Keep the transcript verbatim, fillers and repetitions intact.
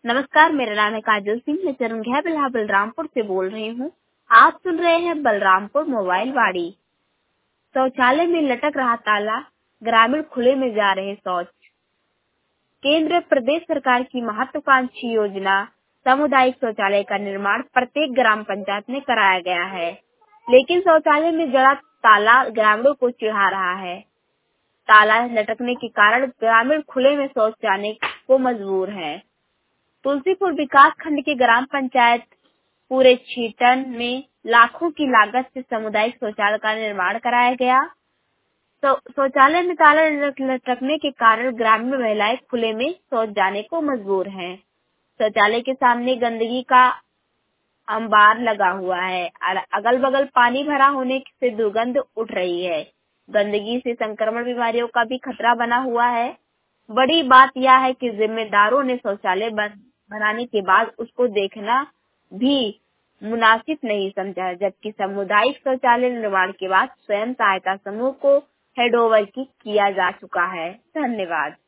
नमस्कार, मेरा नाम है काजल सिंह। मैं चरंघा बिल्हा बलरामपुर से बोल रही हूँ। आप सुन रहे हैं बलरामपुर मोबाइल वाड़ी। शौचालय में लटक रहा ताला, ग्रामीण खुले में जा रहे शौच। केंद्र प्रदेश सरकार की महत्वाकांक्षी योजना सामुदायिक शौचालय का निर्माण प्रत्येक ग्राम पंचायत में कराया गया है, लेकिन शौचालय में जड़ा ताला ग्रामीणों को चिढ़ा रहा है। ताला लटकने के कारण ग्रामीण खुले में शौच जाने को मजबूर है। तुलसीपुर विकास खंड के ग्राम पंचायत पूरे छीटन में लाखों की लागत से सामुदायिक शौचालय का निर्माण कराया गया। शौचालय में ताला लटकने के कारण ग्रामीण महिलाएं खुले में शौच जाने को मजबूर हैं। शौचालय के सामने गंदगी का अंबार लगा हुआ है। अगल बगल पानी भरा होने से दुर्गंध उठ रही है। गंदगी से संक्रमण बीमारियों का भी खतरा बना हुआ है। बड़ी बात यह है कि जिम्मेदारों ने शौचालय बनाने के बाद उसको देखना भी मुनासिब नहीं समझा, जबकि सामुदायिक शौचालय निर्माण के बाद स्वयं सहायता समूह को हैंडओवर किया जा चुका है। धन्यवाद।